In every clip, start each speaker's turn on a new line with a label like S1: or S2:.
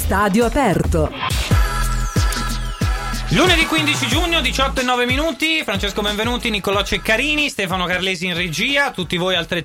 S1: Stadio aperto.
S2: Lunedì 15 giugno, 18:09, Francesco Benvenuti, Niccolò Ceccarini, Stefano Carlesi in regia, tutti voi al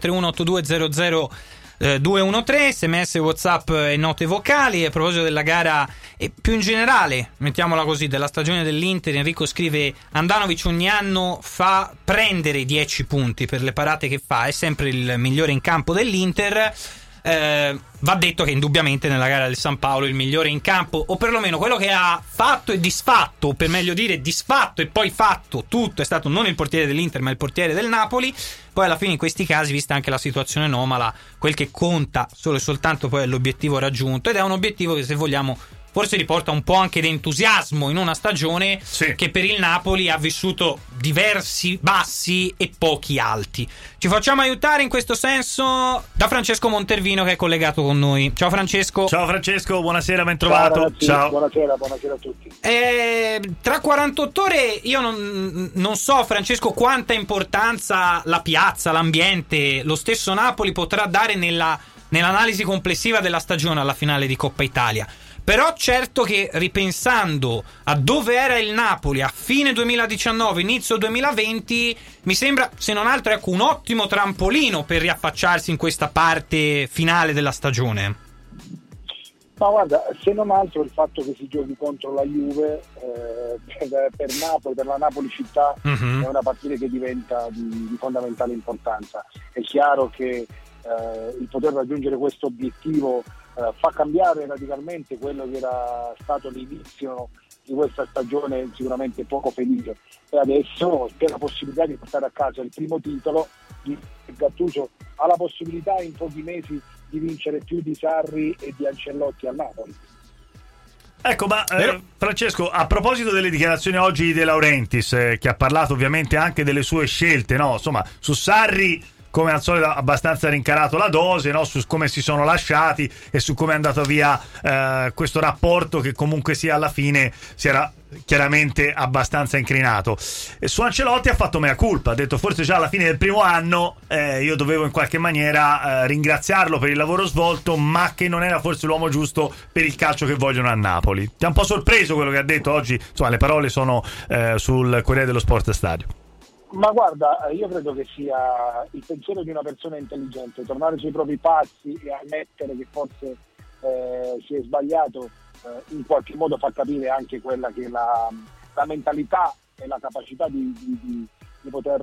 S2: 331-8200-213, sms, whatsapp e note vocali. A proposito della gara e più in generale, mettiamola così, della stagione dell'Inter, Enrico scrive: Andanovic ogni anno fa prendere 10 punti per le parate che fa, è sempre il migliore in campo dell'Inter. Va detto che indubbiamente nella gara del San Paolo il migliore in campo, o perlomeno quello che ha fatto e disfatto, o per meglio dire disfatto e poi fatto tutto, è stato non il portiere dell'Inter ma il portiere del Napoli. Poi alla fine in questi casi, vista anche la situazione anomala, quel che conta solo e soltanto poi è l'obiettivo raggiunto, ed è un obiettivo che, se vogliamo, forse riporta un po' anche di entusiasmo in una stagione che per il Napoli ha vissuto diversi bassi e pochi alti. Ci facciamo aiutare in questo senso da Francesco Montervino, che è collegato con noi. Ciao Francesco.
S3: Ciao Francesco, buonasera, ben trovato.
S4: Ciao, ragazzi.
S3: Ciao.
S4: Buonasera a tutti.
S2: Tra 48 ore io non so, Francesco, quanta importanza la piazza, l'ambiente, lo stesso Napoli potrà dare nell'analisi complessiva della stagione alla finale di Coppa Italia. Però certo che, ripensando a dove era il Napoli a fine 2019, inizio 2020, mi sembra, se non altro, ecco, un ottimo trampolino per riaffacciarsi in questa parte finale della stagione.
S4: Ma guarda, se non altro il fatto che si giochi contro la Juve per Napoli, per la Napoli città, è una partita che diventa di fondamentale importanza. È chiaro che il poter raggiungere questo obiettivo fa cambiare radicalmente quello che era stato l'inizio di questa stagione sicuramente poco felice, e adesso c'è la possibilità di portare a casa il primo titolo. Gattuso ha la possibilità in pochi mesi di vincere più di Sarri e di Ancelotti al Napoli.
S3: Ecco, ma Francesco, a proposito delle dichiarazioni oggi di De Laurentiis, che ha parlato ovviamente anche delle sue scelte, no? Insomma, su Sarri, come al solito, abbastanza rincarato la dose, no? Su come si sono lasciati e su come è andato via questo rapporto, che comunque sia alla fine si era chiaramente abbastanza incrinato. E su Ancelotti ha fatto mea culpa, ha detto forse già alla fine del primo anno io dovevo in qualche maniera ringraziarlo per il lavoro svolto, ma che non era forse l'uomo giusto per il calcio che vogliono a Napoli. Ti ha un po' sorpreso quello che ha detto oggi? Insomma, le parole sono sul Corriere dello Sport Stadio.
S4: Ma guarda, io credo che sia il pensiero di una persona intelligente, tornare sui propri passi e ammettere che forse si è sbagliato, in qualche modo fa capire anche quella che è la mentalità e la capacità di poter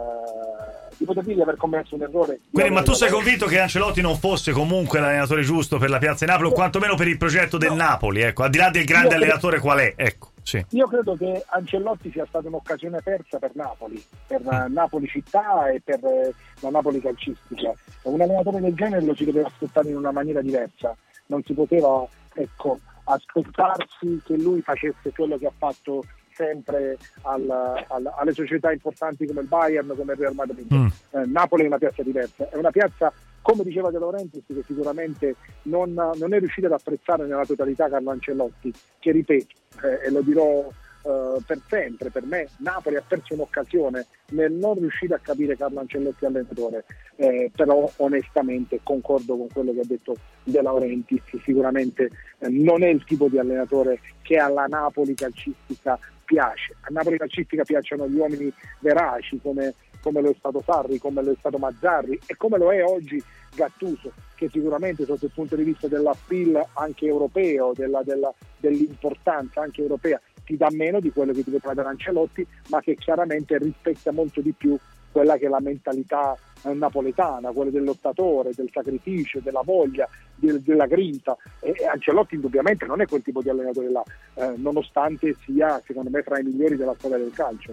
S4: dire di aver commesso un errore.
S3: Quindi, ma tu sei convinto che Ancelotti non fosse comunque l'allenatore giusto per la piazza di Napoli, o quantomeno per il progetto del Napoli, ecco, al di là del grande allenatore qual è, ecco. Sì.
S4: Io credo che Ancelotti sia stata un'occasione persa per Napoli, per Napoli città e per la Napoli calcistica. Un allenatore del genere lo si doveva aspettare in una maniera diversa, non si poteva, ecco, aspettarsi che lui facesse quello che ha fatto sempre alle società importanti come il Bayern, come il Real Madrid. Napoli è una piazza diversa, è una piazza, come diceva De Laurentiis, che sicuramente non è riuscito ad apprezzare nella totalità Carlo Ancelotti, che, ripeto, e lo dirò per sempre, per me Napoli ha perso un'occasione nel non riuscire a capire Carlo Ancelotti allenatore, però onestamente concordo con quello che ha detto De Laurentiis, sicuramente non è il tipo di allenatore che alla Napoli calcistica piace. A Napoli calcistica piacciono gli uomini veraci, come lo è stato Sarri, come lo è stato Mazzarri e come lo è oggi Gattuso, che sicuramente sotto il punto di vista dell'appeal anche europeo, dell'importanza anche europea, ti dà meno di quello che ti poteva dare Ancelotti, ma che chiaramente rispecchia molto di più quella che è la mentalità napoletana, quella del lottatore, del sacrificio, della voglia, della grinta, e Ancelotti indubbiamente non è quel tipo di allenatore là, nonostante sia secondo me fra i migliori della storia del calcio.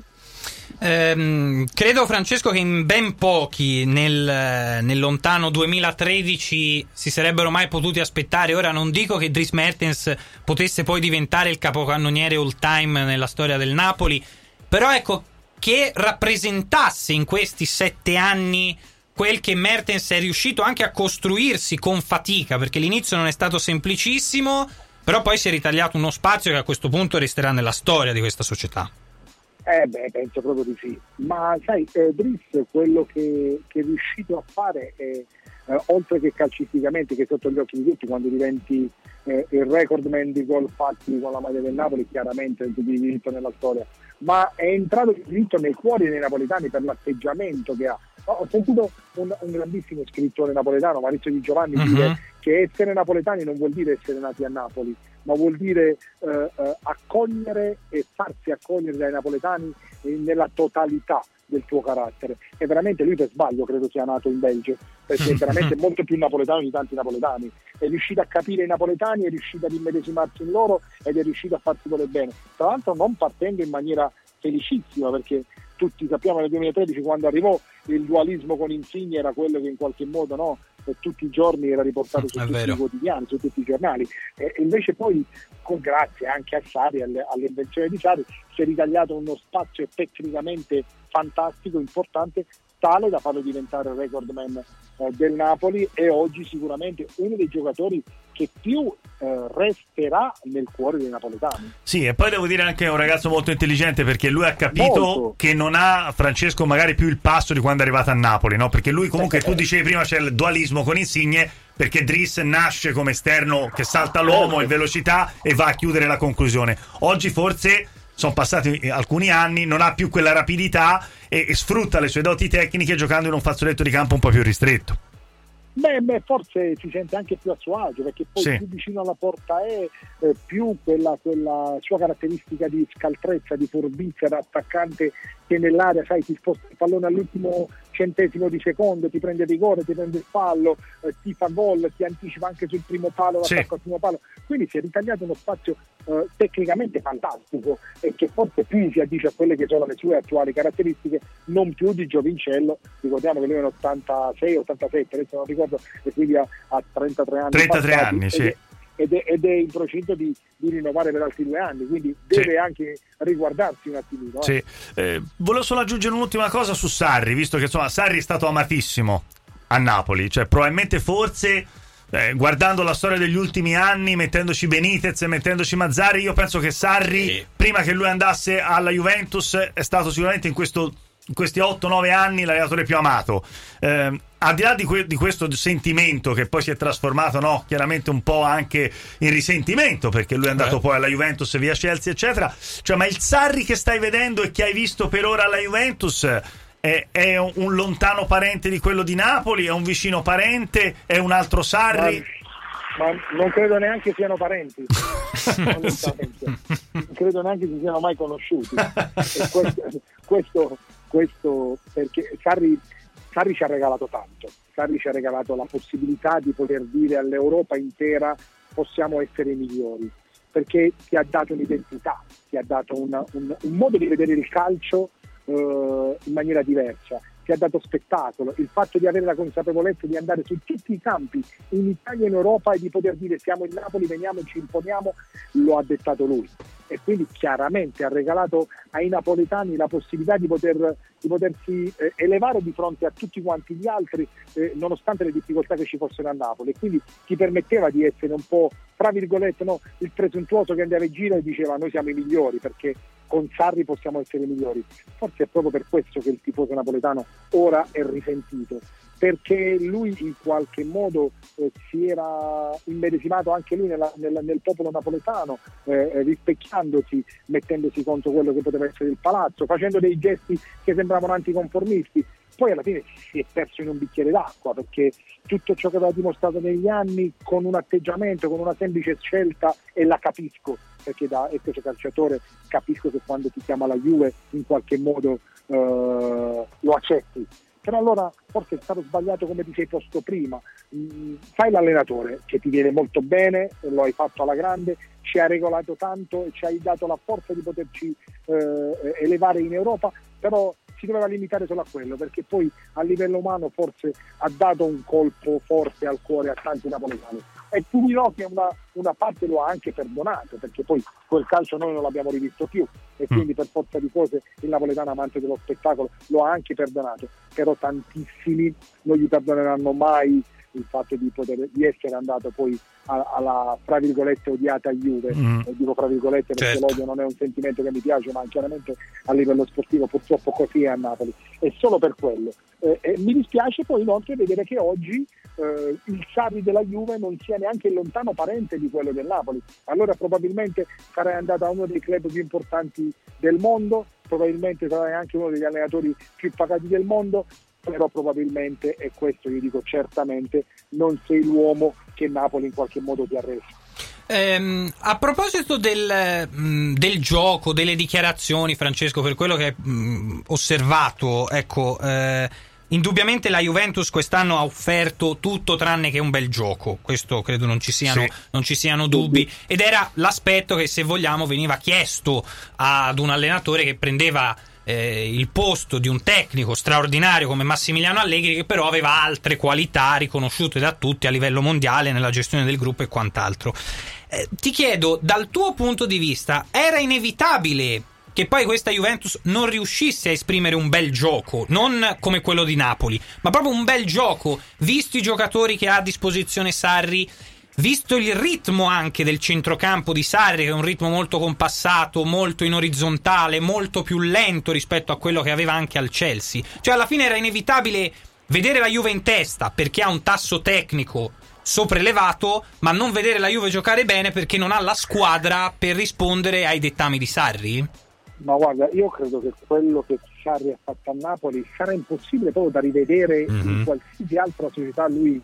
S2: Credo, Francesco, che in ben pochi nel lontano 2013 si sarebbero mai potuti aspettare. Ora non dico che Dries Mertens potesse poi diventare il capocannoniere all time nella storia del Napoli, però ecco, che rappresentasse in questi 7 anni quel che Mertens è riuscito anche a costruirsi con fatica, perché l'inizio non è stato semplicissimo, però poi si è ritagliato uno spazio che a questo punto resterà nella storia di questa società.
S4: Penso proprio di sì, ma sai, Dries quello che è riuscito a fare è, oltre che calcisticamente, che sotto gli occhi di tutti, quando diventi il recordman di gol fatti con la maglia del Napoli, chiaramente di diritto nella storia, ma è entrato di diritto nei cuori dei napoletani per l'atteggiamento che ha. Ho sentito un grandissimo scrittore napoletano, Maurizio Di Giovanni, dire che essere napoletani non vuol dire essere nati a Napoli, ma vuol dire accogliere e farsi accogliere dai napoletani nella totalità del tuo carattere. E veramente lui, per sbaglio, credo sia nato in Belgio, perché è veramente molto più napoletano di tanti napoletani. È riuscito a capire i napoletani, è riuscito ad immedesimarsi in loro ed è riuscito a farsi voler bene. Tra l'altro non partendo in maniera felicissima, perché tutti sappiamo nel 2013, quando arrivò, il dualismo con Insigne era quello che in qualche modo tutti i giorni era riportato su tutti i quotidiani, su tutti i giornali, e invece poi grazie anche a Sarri, all'invenzione di Sarri, si è ritagliato uno spazio tecnicamente fantastico, importante, tale da farlo diventare il recordman del Napoli, e oggi sicuramente uno dei giocatori che più resterà nel cuore dei napoletani.
S3: Sì, e poi devo dire anche un ragazzo molto intelligente, perché lui ha capito che non ha, Francesco, magari più il passo di quando è arrivato a Napoli, no? Perché lui comunque, tu dicevi prima, c'è il dualismo con Insigne, perché Driss nasce come esterno che salta l'uomo in velocità e va a chiudere la conclusione. Oggi forse sono passati alcuni anni, non ha più quella rapidità e sfrutta le sue doti tecniche giocando in un fazzoletto di campo un po' più ristretto.
S4: Beh, forse si sente anche più a suo agio, perché poi più vicino alla porta è, più quella sua caratteristica di scaltrezza, di furbizia da attaccante, che nell'area, sai, ti sposta il pallone all'ultimo centesimo di secondo, ti prende rigore, ti prende il fallo, ti fa gol, ti anticipa anche sul primo palo, l'attacco al primo palo. Quindi si è ritagliato uno spazio tecnicamente fantastico, e che forse più si addice a quelle che sono le sue attuali caratteristiche, non più di Giovincello. Ricordiamo che lui è un 86-87, adesso non ricordo, e quindi ha 33 anni.
S3: 33 anni, sì.
S4: Ed è in procinto di rinnovare per altri 2 anni, quindi deve anche riguardarsi un attimino.
S3: Sì. Volevo solo aggiungere un'ultima cosa su Sarri, visto che insomma Sarri è stato amatissimo a Napoli, cioè probabilmente forse guardando la storia degli ultimi anni, mettendoci Benitez e mettendoci Mazzarri, io penso che Sarri, prima che lui andasse alla Juventus, è stato sicuramente in questi 8-9 anni l'allenatore più amato. Al di là di questo sentimento che poi si è trasformato, no, chiaramente un po' anche in risentimento, perché lui è andato poi alla Juventus via Chelsea eccetera, cioè, ma il Sarri che stai vedendo e che hai visto per ora alla Juventus è un lontano parente di quello di Napoli? È un vicino parente? È un altro Sarri?
S4: Ma non credo neanche siano parenti. Non credo neanche si siano mai conosciuti. E questo perché Sarri ci ha regalato tanto. Sarri ci ha regalato la possibilità di poter dire all'Europa intera: possiamo essere migliori, perché ti ha dato un'identità, ti ha dato un modo di vedere il calcio in maniera diversa, ti ha dato spettacolo, il fatto di avere la consapevolezza di andare su tutti i campi in Italia e in Europa e di poter dire siamo il Napoli, veniamo e ci imponiamo, lo ha dettato lui, e quindi chiaramente ha regalato ai napoletani la possibilità di potersi elevare di fronte a tutti quanti gli altri, nonostante le difficoltà che ci fossero a Napoli, e quindi ti permetteva di essere un po', tra virgolette, il presuntuoso che andava in giro e diceva noi siamo i migliori, perché con Sarri possiamo essere migliori. Forse è proprio per questo che il tifoso napoletano ora è risentito, perché lui in qualche modo si era immedesimato anche lui nel popolo napoletano, rispecchiandosi, mettendosi contro quello che poteva essere il palazzo, facendo dei gesti che sembravano anticonformisti. Poi alla fine si è perso in un bicchiere d'acqua, perché tutto ciò che aveva dimostrato negli anni, con un atteggiamento, con una semplice scelta, e la capisco, perché da ex calciatore capisco che quando ti chiama la Juve in qualche modo lo accetti. Però allora forse è stato sbagliato come ti sei posto prima. Fai l'allenatore, che ti viene molto bene, lo hai fatto alla grande, ci ha regolato tanto e ci hai dato la forza di poterci elevare in Europa, però si doveva limitare solo a quello, perché poi a livello umano forse ha dato un colpo forte al cuore a tanti napoletani, e ti dirò che una parte lo ha anche perdonato, perché poi quel calcio noi non l'abbiamo rivisto più, e quindi per forza di cose il napoletano amante dello spettacolo lo ha anche perdonato, però tantissimi non gli perdoneranno mai il fatto di essere andato poi alla, fra virgolette, odiata Juve. Dico fra virgolette perché l'odio non è un sentimento che mi piace, ma chiaramente a livello sportivo purtroppo così è a Napoli, e solo per quello. Mi dispiace poi inoltre vedere che oggi il Sarri della Juve non sia neanche il lontano parente di quello del Napoli. Allora probabilmente sarei andato a uno dei club più importanti del mondo, probabilmente sarei anche uno degli allenatori più pagati del mondo, però probabilmente, e questo io dico certamente, non sei l'uomo che Napoli in qualche modo ti ha reso.
S2: A proposito del gioco, delle dichiarazioni, Francesco, per quello che hai osservato, ecco, indubbiamente la Juventus quest'anno ha offerto tutto tranne che un bel gioco, questo credo non ci siano dubbi, ed era l'aspetto che, se vogliamo, veniva chiesto ad un allenatore che prendeva il posto di un tecnico straordinario come Massimiliano Allegri, che però aveva altre qualità riconosciute da tutti a livello mondiale nella gestione del gruppo e quant'altro. Ti chiedo, dal tuo punto di vista, era inevitabile che poi questa Juventus non riuscisse a esprimere un bel gioco, non come quello di Napoli, ma proprio un bel gioco, visto i giocatori che ha a disposizione Sarri, visto il ritmo anche del centrocampo di Sarri, che è un ritmo molto compassato, molto in orizzontale, molto più lento rispetto a quello che aveva anche al Chelsea? Cioè, alla fine era inevitabile vedere la Juve in testa perché ha un tasso tecnico sopraelevato, ma non vedere la Juve giocare bene perché non ha la squadra per rispondere ai dettami di Sarri?
S4: Ma guarda, io credo che quello che Sarri ha fatto a Napoli sarà impossibile proprio da rivedere in qualsiasi altra società lui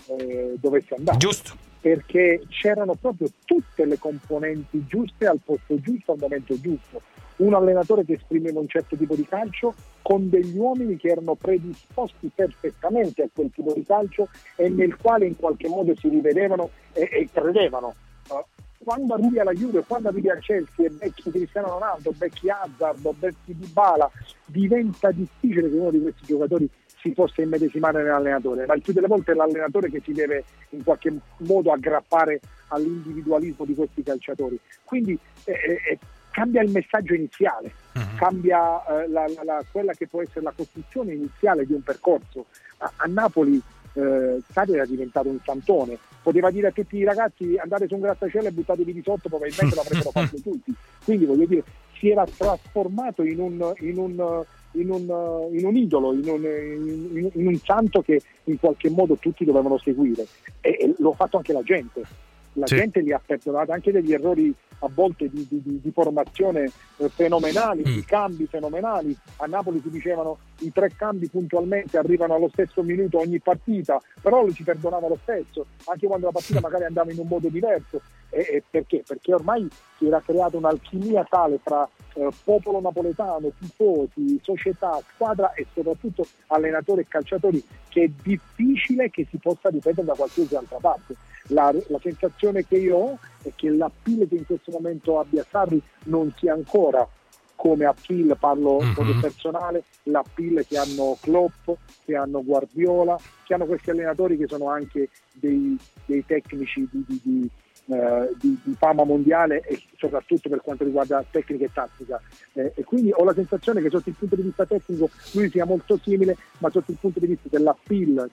S4: dovesse andare.
S2: Giusto.
S4: Perché c'erano proprio tutte le componenti giuste al posto giusto al momento giusto. Un allenatore che esprimeva un certo tipo di calcio con degli uomini che erano predisposti perfettamente a quel tipo di calcio e nel quale in qualche modo si rivedevano e credevano. Quando arrivi alla Juve, quando arrivi a Chelsea e becchi Cristiano Ronaldo, becchi Hazard, becchi Dybala, diventa difficile che uno di questi giocatori si possa immedesimare nell'allenatore, ma il più delle volte è l'allenatore che si deve in qualche modo aggrappare all'individualismo di questi calciatori. Quindi cambia il messaggio iniziale, cambia quella che può essere la costruzione iniziale di un percorso. A Napoli Sarri era diventato un santone, poteva dire a tutti i ragazzi andate su un grattacielo e buttatevi di sotto, probabilmente l'avrebbero fatto tutti. Quindi voglio dire, si era trasformato in un idolo, in un santo che in qualche modo tutti dovevano seguire, e lo ha fatto anche la gente. La gente gli ha perdonato anche degli errori a volte di formazione fenomenali, di cambi fenomenali. A Napoli si dicevano i 3 cambi puntualmente arrivano allo stesso minuto ogni partita, però lui ci perdonava lo stesso, anche quando la partita magari andava in un modo diverso. Perché? Perché ormai si era creata un'alchimia tale fra popolo napoletano, tifosi, società, squadra e soprattutto allenatori e calciatori, che è difficile che si possa ripetere da qualsiasi altra parte. La sensazione che io ho è che l'appeal che in questo momento abbia Sarri non sia ancora come appeal, parlo come personale, l'appeal che hanno Klopp, che hanno Guardiola, che hanno questi allenatori che sono anche dei tecnici di fama mondiale, e soprattutto per quanto riguarda tecnica e tattica, e quindi ho la sensazione che sotto il punto di vista tecnico lui sia molto simile, ma sotto il punto di vista dell'appeal,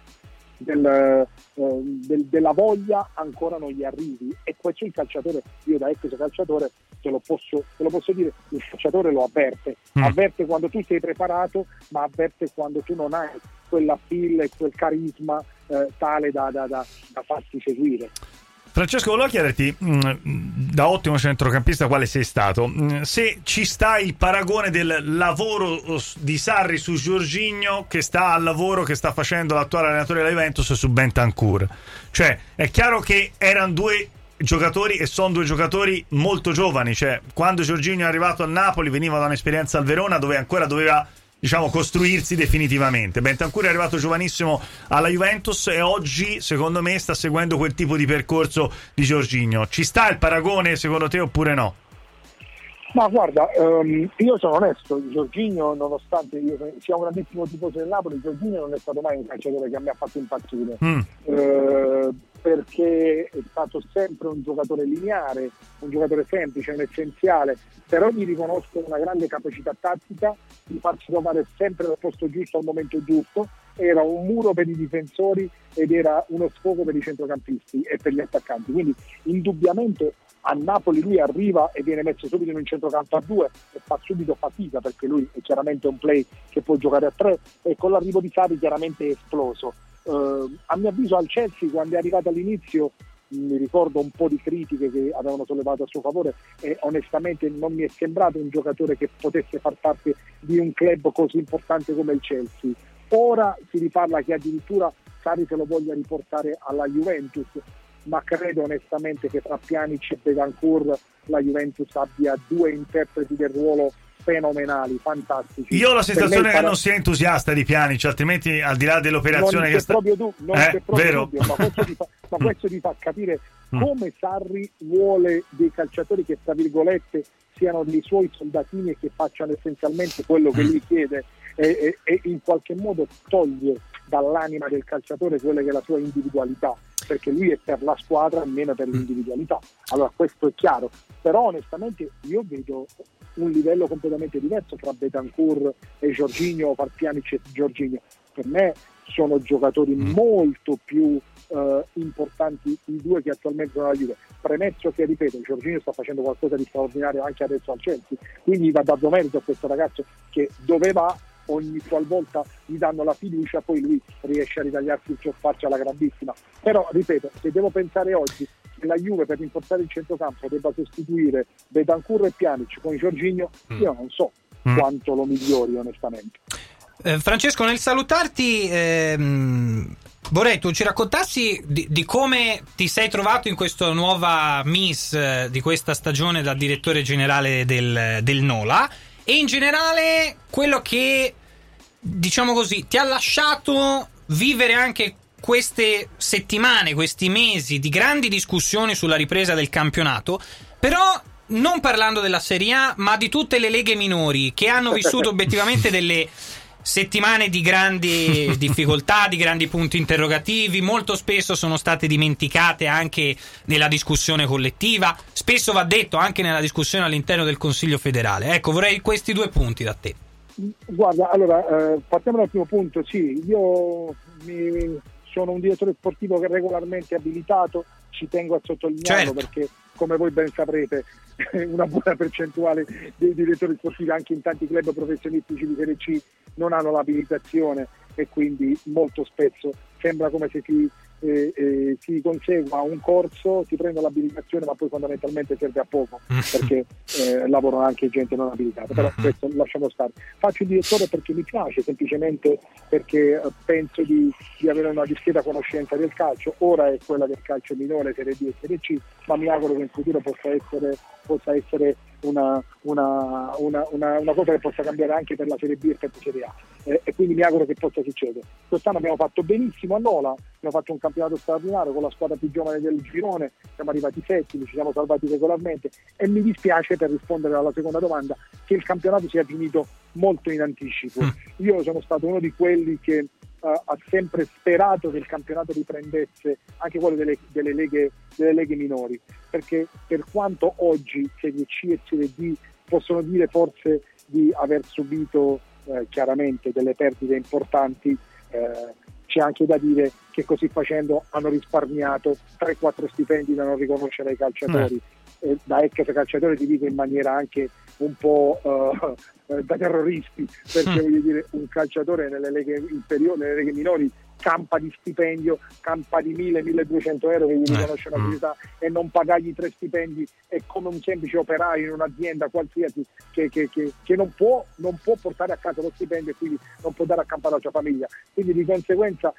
S4: della voglia ancora non gli arrivi. E poi c'è il calciatore, io da ex calciatore te lo posso dire, il calciatore lo avverte quando tu sei preparato, ma avverte quando tu non hai quell'appeal e quel carisma tale da farti seguire.
S3: Francesco, volevo chiederti, da ottimo centrocampista quale sei stato, se ci sta il paragone del lavoro di Sarri su Jorginho che sta al lavoro che sta facendo l'attuale allenatore della Juventus su Bentancur. Cioè, è chiaro che erano 2 giocatori e sono 2 giocatori molto giovani. Cioè, quando Jorginho è arrivato a Napoli veniva da un'esperienza al Verona dove ancora doveva, diciamo, costruirsi definitivamente. Bentancur è arrivato giovanissimo alla Juventus e oggi, secondo me, sta seguendo quel tipo di percorso di Jorginho. Ci sta il paragone, secondo te, oppure no?
S4: Ma guarda, io sono onesto, Jorginho, nonostante io sia un grandissimo tifoso del Napoli, Jorginho non è stato mai un calciatore che mi ha fatto impazzire, perché è stato sempre un giocatore lineare, un giocatore semplice, un essenziale, però gli riconosco una grande capacità tattica di farsi trovare sempre al posto giusto al momento giusto. Era un muro per i difensori ed era uno sfogo per i centrocampisti e per gli attaccanti, quindi indubbiamente a Napoli lui arriva e viene messo subito in un centrocampo a 2 e fa subito fatica, perché lui è chiaramente un play che può giocare a 3, e con l'arrivo di Sarri chiaramente è esploso. a mio avviso al Chelsea, quando è arrivato all'inizio, mi ricordo un po' di critiche che avevano sollevato a suo favore, e onestamente non mi è sembrato un giocatore che potesse far parte di un club così importante come il Chelsea. Ora si riparla che addirittura Sarri se lo voglia riportare alla Juventus, ma credo onestamente che tra Pjanic e Betancourt la Juventus abbia due interpreti del ruolo fenomenali, fantastici.
S3: Io ho la sensazione che non sia entusiasta di Pjanic, altrimenti al di là dell'operazione
S4: non c'è proprio dubbio, ma questo ti fa capire come Sarri vuole dei calciatori che tra virgolette siano dei suoi soldatini e che facciano essenzialmente quello che lui chiede, e in qualche modo toglie dall'anima del calciatore quella che è la sua individualità, perché lui è per la squadra e meno per l'individualità. Allora questo è chiaro, però onestamente io vedo un livello completamente diverso tra Betancourt e Jorginho, o tra Pjanic e Jorginho. Per me sono giocatori molto più importanti i due che attualmente sono alla Juve. Premesso che, ripeto, Jorginho sta facendo qualcosa di straordinario anche adesso al Chelsea, quindi va dato merito a questo ragazzo che dove va ogni qualvolta gli danno la fiducia poi lui riesce a ritagliarsi il cioffarcio alla grandissima. Però ripeto, se devo pensare oggi che la Juve per rinforzare il centrocampo debba sostituire Betancourt e Pjanic con Jorginho, io non so quanto lo migliori onestamente.
S2: Francesco, nel salutarti vorrei tu ci raccontassi di come ti sei trovato in questa nuova miss di questa stagione da direttore generale del Nola, e in generale quello che, diciamo così, ti ha lasciato vivere anche queste settimane, questi mesi di grandi discussioni sulla ripresa del campionato, però non parlando della Serie A, ma di tutte le leghe minori che hanno vissuto obiettivamente delle settimane di grandi difficoltà, di grandi punti interrogativi, molto spesso sono state dimenticate anche nella discussione collettiva, spesso va detto anche nella discussione all'interno del Consiglio federale. Ecco, vorrei questi due punti da te.
S4: Guarda, allora, partiamo dal primo punto. Sì, io sono un direttore sportivo che regolarmente è abilitato, ci tengo a sottolinearlo, perché come voi ben saprete una buona percentuale dei direttori sportivi anche in tanti club professionistici di Serie C non hanno l'abilitazione, e quindi molto spesso sembra come se si consegua un corso, si prende l'abilitazione, ma poi fondamentalmente serve a poco, perché lavorano anche gente non abilitata. Però questo lasciamo stare. Faccio il direttore perché mi piace, semplicemente perché penso di avere una discreta conoscenza del calcio. Ora è quella del calcio minore, Serie D e Serie C, ma mi auguro che in futuro possa essere una cosa che possa cambiare anche per la Serie B e per la Serie A, e quindi mi auguro che possa succedere. Quest'anno abbiamo fatto benissimo a Nola, abbiamo fatto un campionato straordinario con la squadra più giovane del girone, siamo arrivati settimi, ci siamo salvati regolarmente, e mi dispiace, per rispondere alla seconda domanda, che il campionato sia finito molto in anticipo. Io sono stato uno di quelli che ha sempre sperato che il campionato riprendesse anche quello delle leghe minori, perché per quanto oggi Serie C e Serie D possono dire forse di aver subito chiaramente delle perdite importanti, c'è anche da dire che così facendo hanno risparmiato 3-4 stipendi da non riconoscere ai calciatori. Da ex calciatore ti dico in maniera anche un po' da terroristi, perché voglio dire, un calciatore nelle leghe inferiori, nelle leghe minori, campa di stipendio, campa di 1.000-1.200 euro che gli riconosce un'abilità, e non pagargli 3 stipendi è come un semplice operaio in un'azienda qualsiasi che non può portare a casa lo stipendio e quindi non può dare a campare la sua famiglia. Quindi di conseguenza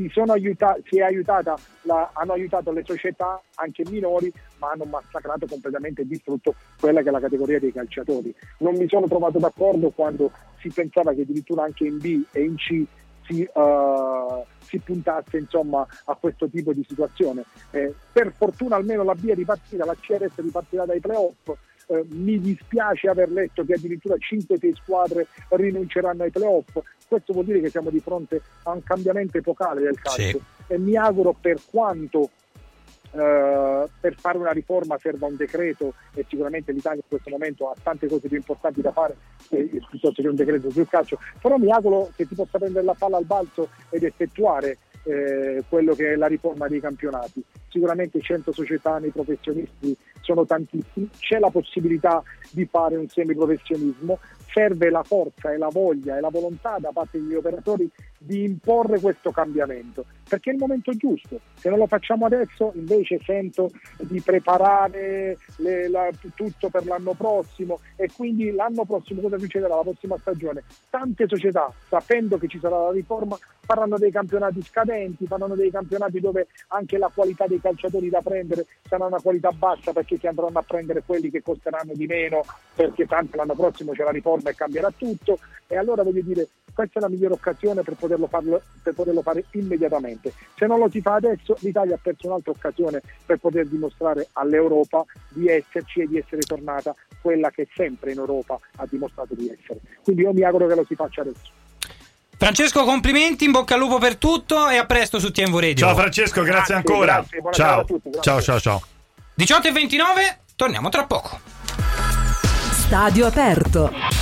S4: hanno aiutato le società anche minori, ma hanno massacrato completamente e distrutto quella che è la categoria dei calciatori. Non mi sono trovato d'accordo quando si pensava che addirittura anche in B e in C si puntasse insomma a questo tipo di situazione. Per fortuna almeno la B è ripartita, la CRS è ripartita dai playoff. Mi dispiace aver letto che addirittura 5-6 squadre rinunceranno ai playoff. Questo vuol dire che siamo di fronte a un cambiamento epocale del calcio, e mi auguro, per quanto per fare una riforma serva un decreto, e sicuramente l'Italia in questo momento ha tante cose più importanti da fare piuttosto che un decreto sul calcio, però mi auguro che si possa prendere la palla al balzo ed effettuare quello che è la riforma dei campionati. Sicuramente 100 società nei professionisti sono tantissimi, c'è la possibilità di fare un semiprofessionismo, serve la forza e la voglia e la volontà da parte degli operatori di imporre questo cambiamento, perché è il momento giusto. Se non lo facciamo adesso, invece sento di preparare tutto per l'anno prossimo, e quindi l'anno prossimo cosa succederà? La prossima stagione tante società, sapendo che ci sarà la riforma, faranno dei campionati scadenti, faranno dei campionati dove anche la qualità dei calciatori da prendere sarà una qualità bassa, perché si andranno a prendere quelli che costeranno di meno, perché tanto l'anno prossimo c'è la riforma e cambierà tutto. E allora voglio dire, questa è la migliore occasione per poterlo fare immediatamente. Se non lo si fa adesso, l'Italia ha perso un'altra occasione per poter dimostrare all'Europa di esserci e di essere tornata quella che sempre in Europa ha dimostrato di essere. Quindi io mi auguro che lo si faccia adesso.
S2: Francesco, complimenti, in bocca al lupo per tutto e a presto su TMV Radio.
S3: Ciao Francesco, grazie ancora.
S4: Grazie,
S3: ciao.
S4: A tutti,
S3: Ciao.
S2: 18:29, torniamo tra poco.
S1: Stadio aperto.